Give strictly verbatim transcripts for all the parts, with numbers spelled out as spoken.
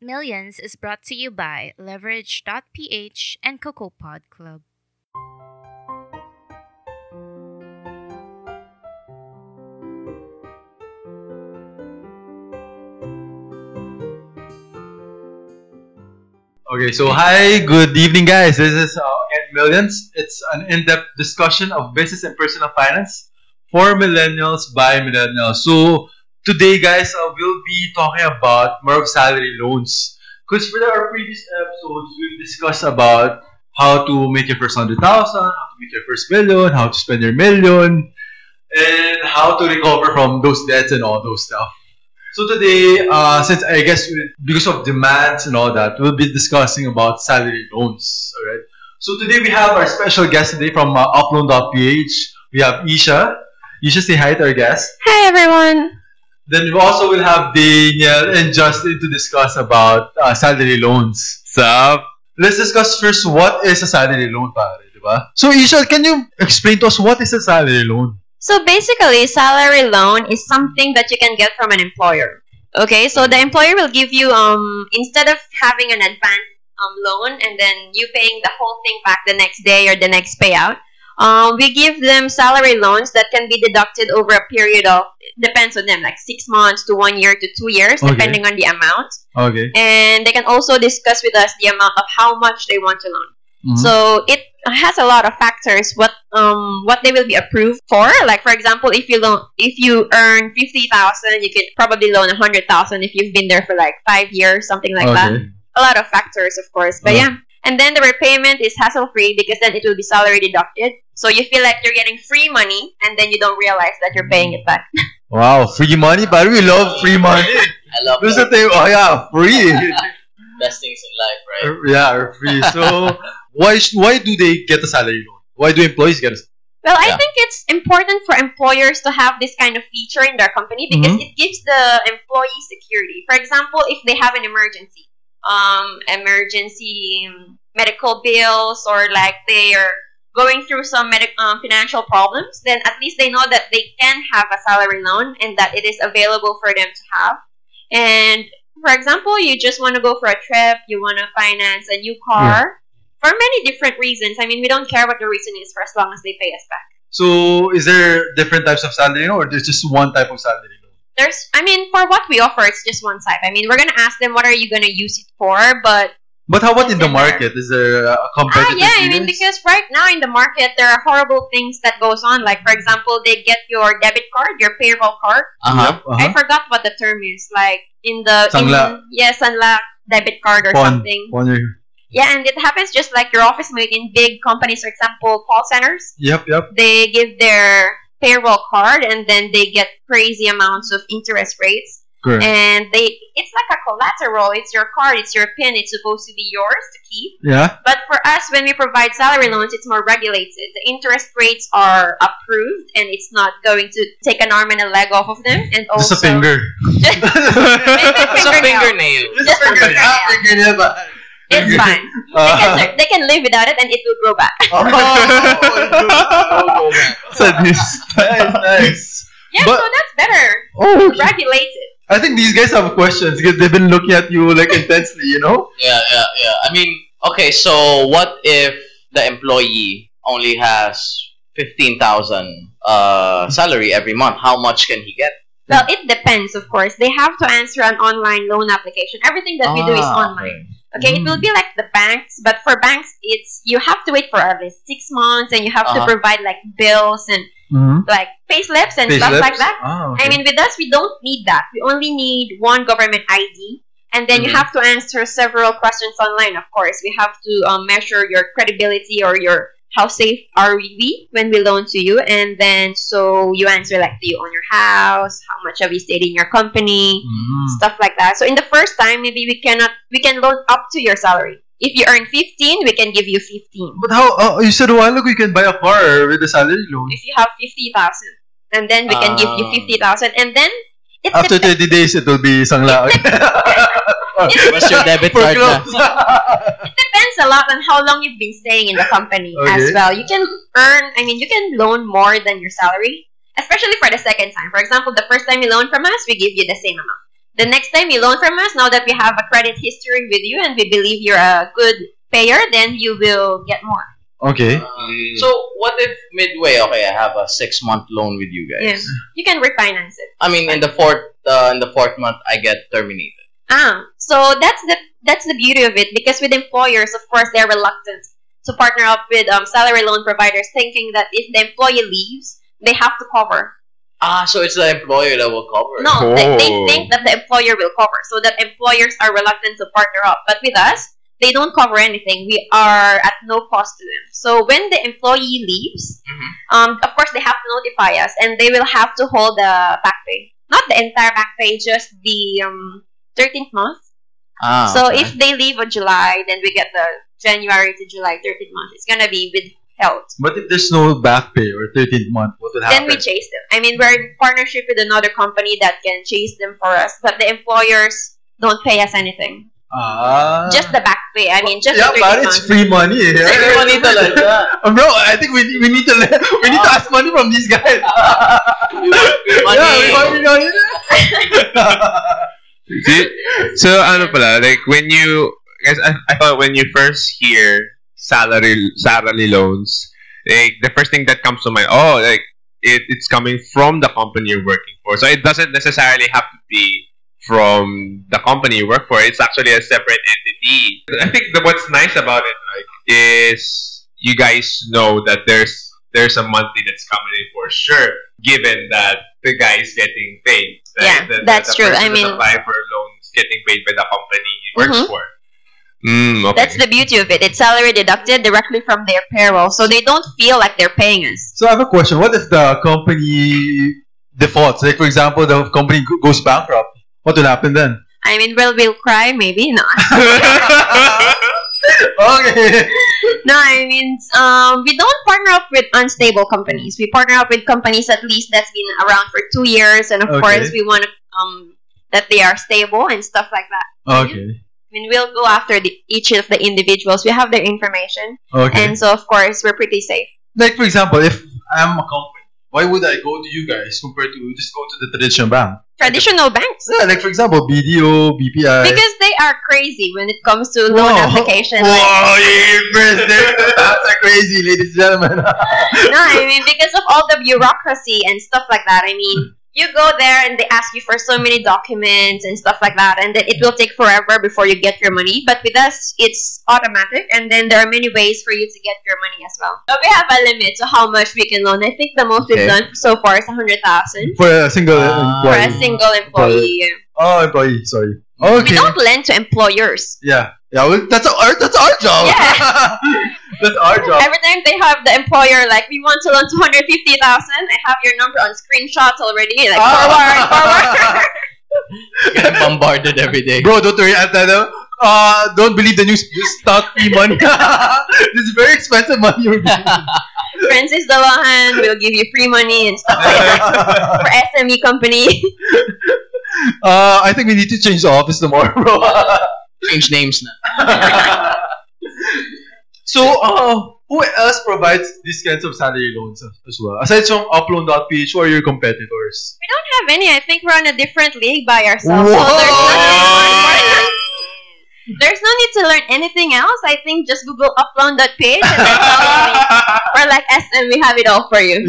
Millions is brought to you by Leverage dot p h and Cocoa Pod Club. Okay, so hi, good evening, guys. This is uh, again Millions. It's an in-depth discussion of business and personal finance for millennials by millennials. So today, guys, uh, we'll be talking about more of salary loans. Because for our previous episodes, we discussed about how to make your first hundred thousand, how to make your first million, how to spend your million, and how to recover from those debts and all those stuff. So today, uh, since I guess we- because of demands and all that, we'll be discussing about salary loans. All right. So today we have our special guest today from uh, upload dot p h. We have Isha. Isha, say hi to our guest. Hi everyone. Then we also will have Daniel and Justin to discuss about uh, salary loans. Sup? Let's discuss first what is a salary loan, pare, di ba? So Isha, can you explain to us what is a salary loan? So basically, salary loan is something that you can get from an employer. Okay, so the employer will give you um instead of having an advance um loan and then you paying the whole thing back the next day or the next payout. Um, we give them salary loans that can be deducted over a period of depends on them like six months to one year to two years Okay. depending on the amount. Okay. And they can also discuss with us the amount of how much they want to loan. Mhm. So it has a lot of factors what um what they will be approved for. Like for example, if you loan if you earn fifty thousand, you could probably loan a hundred thousand if you've been there for like five years, something like that. Okay. A lot of factors, of course, but Uh. yeah. And then the repayment is hassle free because then it will be salary deducted. So you feel like you're getting free money, and then you don't realize that you're paying it back. Wow, free money, but we love free money. I love This is the that. thing. Oh yeah, free. Best things in life, right? Uh, yeah, free. So why sh- why do they get a salary loan? Why do employees get a Well, I Yeah. think it's important for employers to have this kind of feature in their company because Mhm. it gives the employee security. For example, if they have an emergency, um, emergency um, medical bills, or like they are going through some medic- um, financial problems, then at least they know that they can have a salary loan and that it is available for them to have. And for example, you just want to go for a trip, you want to finance a new car. For many different reasons. I mean, we don't care what the reason is for as long as they pay us back. So is there different types of salary loan or there's just one type of salary loan? There's, I mean, for what we offer, it's just one type. I mean, we're gonna ask them what are you gonna use it for, but But how about in the Yes, there. market? Is there a ah, competitive yeah, I mean, bidders? because right now in the market there are horrible things that goes on. Like for example, they get your debit card, your payroll card. Uh-huh. Yep, I uh-huh. forgot what the term is. Like in the Sangla. in, yeah, Sanla debit card or Pawn. something. Pawn your- Yeah, and it happens just like your office mate in big companies, for example, call centers. Yep, yep. They give their payroll card and then they get crazy amounts of interest rates, Correct. and they it's like a collateral. It's your card, it's your pin, it's supposed to be yours to keep. Yeah. But for us, when we provide salary loans, it's more regulated. The interest rates are approved and it's not going to take an arm and a leg off of them. And also Just a finger. Just- It's a Fingernail. fingernail. Just Just a finger. a Ah, fingernail ba? it's fine. They Uh, can, they can live without it and it will grow back. oh, so this nice, nice. Yeah, But- so that's better. Oh, okay. Regulated. I think these guys have questions because they've been looking at you like intensely, you know? Yeah, yeah, yeah. I mean, okay, so what if the employee only has fifteen thousand uh, salary every month? How much can he get? Well, it depends, of course. They have to answer an online loan application. Everything that we do is Ah, online. Okay, it will be like the banks, but for banks, it's you have to wait for at least six months, and you have to Uh-huh. provide like bills and Mm-hmm. like payslips and stuff like that. Ah, I mean, with us, we don't need that. We only need one government I D, and then you Mhm. have to answer several questions online. Of course, we have to um, measure your credibility or your how safe are we when we loan to you, and then so you answer like, do you own your house? How much have you stayed in your company? Mm. Stuff like that. So in the first time, maybe we cannot we can loan up to your salary. If you earn fifteen, we can give you fifteen. But how, uh, you said a while ago you can buy a car with a salary loan. If you have fifty thousand, and then we can give you Ah. fifty thousand, and then it After depends. thirty days, it will be sangla. What's your debit For card na? clothes. It depends a lot on how long you've been staying in the company as Okay. well. You can earn, I mean, you can loan more than your salary, especially for the second time. For example, the first time you loan from us, we give you the same amount. The next time you loan from us, now that we have a credit history with you and we believe you're a good payer, then you will get more. Okay. Uh, so what if midway? Okay, I have a six month loan with you guys. Yeah. You can refinance it. I mean, in the fourth uh, in the fourth month, I get terminated. Ah, so that's the that's the beauty of it, because with employers, of course, they're reluctant to partner up with um, salary loan providers, thinking that if the employee leaves, they have to cover. Ah, so it's the employer that will cover. it. No, they, they Oh. think that the employer will cover, so that employers are reluctant to partner up. But with us, they don't cover anything. We are at no cost to them. So when the employee leaves, Mhm. um, of course, they have to notify us, and they will have to hold the back pay. Not the entire back pay, just the um, thirteenth month. Ah, So okay. if they leave on July, then we get the January to July thirteenth month. It's gonna be withheld. But if there's no back pay or thirteenth month, what will Then happen? we chase them. I mean, we're in partnership with another company that can chase them for us, but the employers don't pay us anything. Ah. Just the back pay. I mean, just yeah, the but thirteenth it's month. free money. Eh? Free money talaga. Uh, Bro, I think we, we need to le- we need to ask money from these guys. money. Yeah, we want we want See? So, ano pala, like, when you, guys, I, I thought when you first hear salary salary loans, like, the first thing that comes to mind, oh, like, it, it's coming from the company you're working for. So, it doesn't necessarily have to be from the company you work for. It's actually a separate entity. I think that what's nice about it, like, is you guys know that there's there's a monthly that's coming in for sure, given that the guy is getting paid. Right? Yeah, The- the- that's the true. person I that's mean- applying for a loan is getting paid by the company he works Mhm. for. Mm, okay. That's the beauty of it. It's salary deducted directly from their payroll, so they don't feel like they're paying us. So I have a question. What if the company defaults? Like for example, the company go- goes bankrupt. What will happen then? I mean, well, we'll cry, maybe not. Okay. No, I mean, um, we don't partner up with unstable companies. We partner up with companies at least that's been around for two years, and of Okay. course, we want to um that they are stable and stuff like that. Okay. I mean, we'll go after the, each of the individuals. We have their information, Okay. and so of course, we're pretty safe. Like for example, if I'm a company, why would I go to you guys compared to just go to the traditional bank? Traditional banks, Yeah, like for example, B D O, B P I. because they are crazy when it comes to loan Whoa. application. Whoa, Like, you president. That's a crazy, ladies and gentlemen. no, I mean, because of all the bureaucracy and stuff like that. I mean, you go there and they ask you for so many documents and stuff like that, and then it will take forever before you get your money. But with us, it's automatic, and then there are many ways for you to get your money as well. But we have a limit to how much we can loan. I think the most Okay. we've done so far is one hundred thousand For a single Ah. for a employee. single employee. Oh, employee. Sorry. We Okay. don't lend to employers. Yeah. Yeah. Well, that's our that's our job. Yeah. That's our job. Every time they have the employer like, we want to loan two hundred fifty thousand, I have your number on screenshots already. Like, forward, forward. Getting bombarded every day. Bro, don't worry. At that, uh, don't believe the news. Just start free money. This is very expensive money. You're giving. Francis Dalahan will give you free money and stuff like that for S M E company. uh, I think we need to change the office tomorrow, bro. Change names na. So, uh, who else provides these kinds of salary loans as well? Aside from upload dot p h, who are your competitors? We don't have any. I think we're on a different league by ourselves. Whoa! So there's no, need there's no need to learn anything else. I think just Google upload dot p h and then follow me. We're like S M, we have it all for you.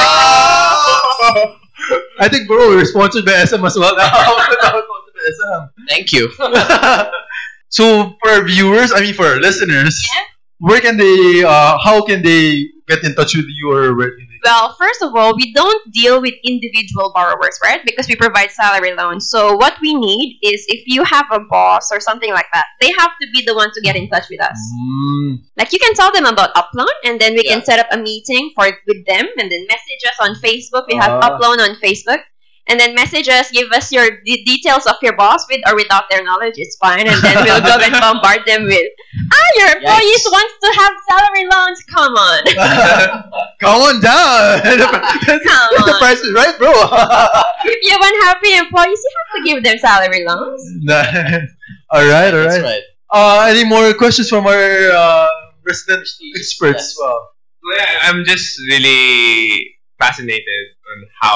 I think, bro, we're sponsored by S M as well now. We're sponsored by S M. Thank you. So, for our viewers, I mean, for our listeners, Yeah. where can they, uh, how can they get in touch with you, or where can they? Well, first of all, we don't deal with individual borrowers, right? Because we provide salary loans. So what we need is, if you have a boss or something like that, they have to be the one to get in touch with us. Mm, Like, you can tell them about Uploan, and then we Yeah. can set up a meeting for with them, and then message us on Facebook. We have Ah. Uploan on Facebook. And then message us, give us your de- details of your boss, with or without their knowledge, it's fine. And then we'll go and bombard them with, ah, your employees Yikes. wants to have salary loans. Come on. Come on down. the, Come the on. price is right, bro. If you want happy employees, you have to give them salary loans. all right, all That's right. right. Uh, any more questions from our uh, resident experts? Yes. Well, Well, yeah, I'm just really fascinated on how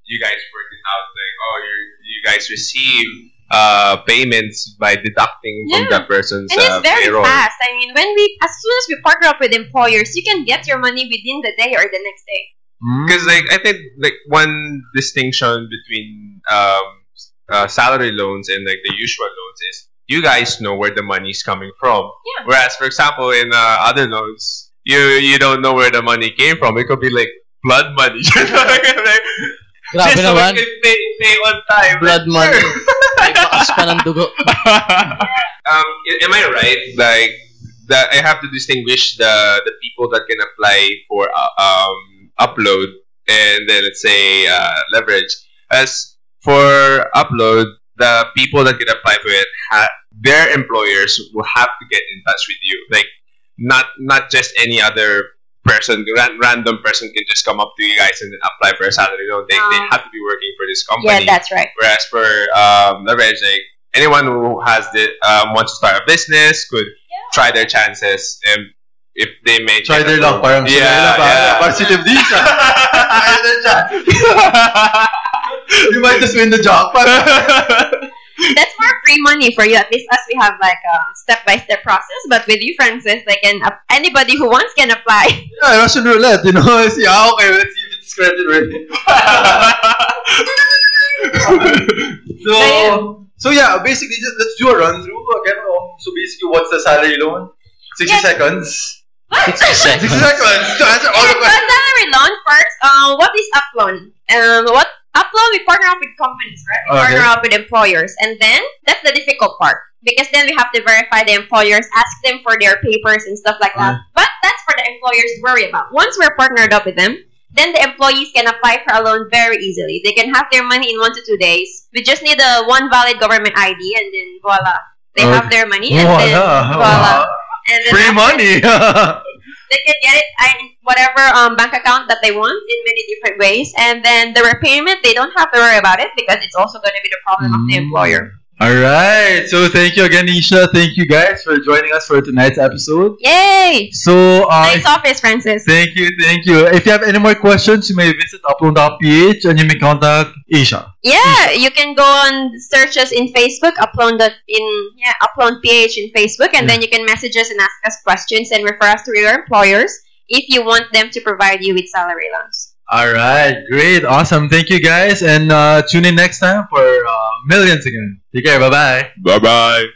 you guys work it out. Like, oh, you you guys receive uh payments by deducting from Yeah. that person's And uh, it's very payroll. fast. I mean, when we, as soon as we partner up with employers, you can get your money within the day or the next day. Because like I think like one distinction between um uh, salary loans and like the usual loans is you guys know where the money's coming from. Yeah. Whereas for example in uh, other loans you you don't know where the money came from. It could be like blood money. Like, Grabe just so we naman. can pay, pay on time. Blood money. May bakas pa ng dugo. um, a- am I right? Like that, I have to distinguish the the people that can apply for uh, um upload and then let's say uh, leverage. As for upload, the people that can apply for it, ha- their employers will have to get in touch with you. Like not not just any other person, ran- random person can just come up to you guys and then apply for a salary loan. They, they Um, have to be working for this Yeah, company. that's right. Whereas for um, leverage, like anyone who has the um, wants to start a business could try their chances, and if they may Try their luck, parang Yeah, sila na, parang yeah. positive din siya. Try their chance. You might just win the jackpot. That's more free money for you. At least us, we have like a step-by-step process. But with you, Francis, they can up- anybody who wants can apply. Yeah, Russian roulette, you know. See, ah, okay, let's see if it's credit ready. so, so yeah, basically, just let's do a run through again. Um, so basically, what's the salary loan? Sixty Yes. seconds. sixty Sixty seconds. seconds to answer all the Yeah, questions. but salary loan first. Um, what is uploan? Um, what uploan? We partner up with companies, right? We Okay. partner up with employers, and then that's the difficult part because then we have to verify the employers, ask them for their papers and stuff like that. But that's for the employers to worry about. Once we're partnered up with them, then the employees can apply for a loan very easily. They can have their money in one to two days. We just need a one valid government I D, and then voila, they Okay. have their money, and then Voila. voila, and then Free after- money. they can get it in whatever um, bank account that they want in many different ways. And then the repayment, they don't have to worry about it because it's also going to be the problem of the Mm. employer. All right. So thank you again, Isha. Thank you guys for joining us for tonight's episode. Yay! So, uh, Nice office, Francis. thank you, thank you. If you have any more questions, you may visit upload dot p h and you may contact Isha. Yeah, you can go and search us in Facebook, upload that in yeah, upload P H in Facebook, and then you can message us and ask us questions and refer us to your employers if you want them to provide you with salary loans. All right, great, awesome. Thank you guys, and uh, tune in next time for uh, millions again. Take care. Bye bye. Bye bye.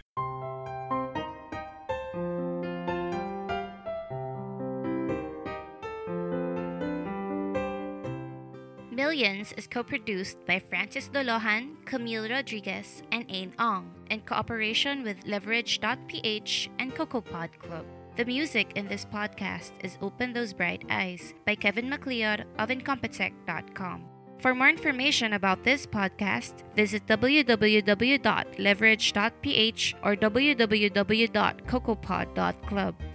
Millions is co-produced by Francis Dolohan, Camille Rodriguez, and Ain Ong, in cooperation with Leverage dot p h and CocoaPod Club. The music in this podcast is Open Those Bright Eyes by Kevin MacLeod of Incompetech dot com. For more information about this podcast, visit w w w dot leverage dot p h or w w w dot cocopod dot club.